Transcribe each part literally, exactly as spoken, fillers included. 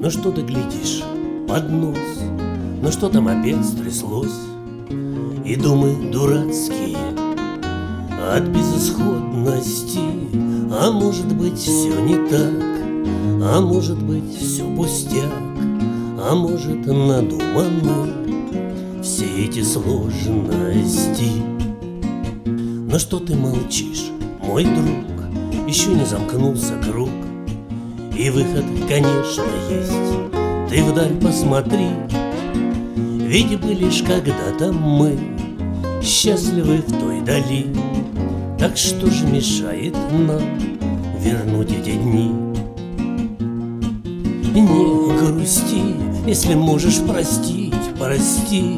Ну что ты глядишь под нос? Ну что там опять стряслось? И думы дурацкие от безысходности. А может быть, все не так, а может быть, все пустяк, а может, надуманы все эти сложности. Но что ты молчишь, мой друг? Еще не замкнулся круг, и выход, конечно, есть. Ты вдаль посмотри, ведь были лишь когда-то мы счастливы в той дали. Так что же мешает нам вернуть эти дни? Не грусти, если можешь простить, прости.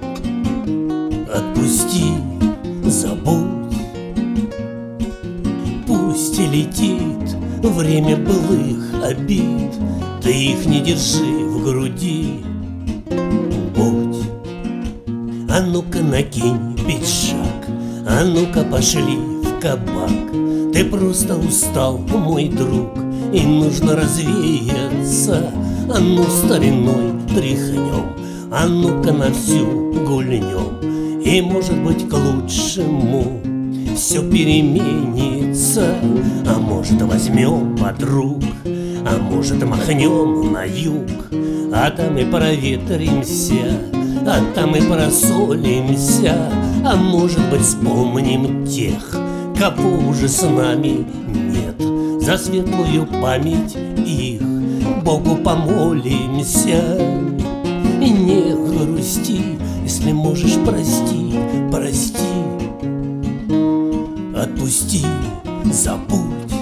Отпусти, забудь. Пусть и летит время былых обид, ты их не держи в груди. Будь. А ну-ка накинь пиджак, а ну-ка пошли в кабак. Ты просто устал, мой друг, и нужно развеяться. А ну стариной тряхнем, а ну-ка на всю гульнем. И может быть к лучшему все переменится. А может возьмем подруг, а может махнем на юг. А там и проветримся, а там и просолимся. А может быть вспомним тех, кого уже с нами нет. За светлую память их Богу помолимся. И не грусти, если можешь простить, прости. Отпусти, забудь.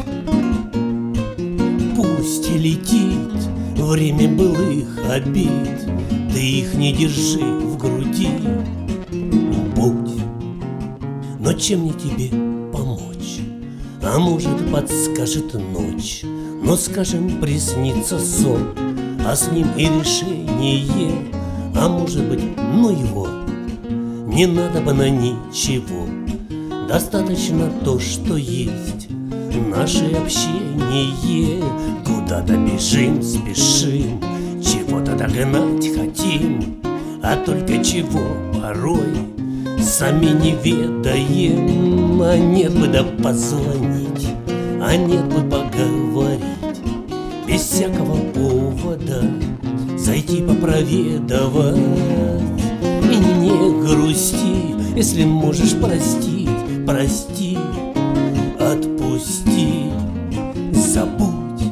Пусть и летит время былых обид, ты их не держи в груди. Будь. Но чем мне тебе помочь? А может, подскажет ночь. Но, скажем, приснится сон, а с ним и решение. А может быть, ну его, не надо бы на ничего. Достаточно то, что есть наше общение. Куда-то бежим, спешим, чего-то догнать хотим, а только чего порой сами не ведаем. А нет бы да позвонить, а нет бы поговорить, без всякого повода зайти попроведовать. И не грусти, если можешь простить, прости. Отпусти, забудь.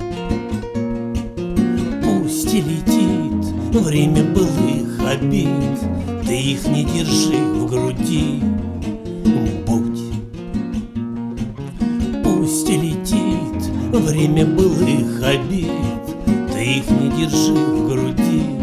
Пусть и летит время былых обид, ты их не держи в груди. Будь. Пусть и летит время былых обид, ты их не держи в груди.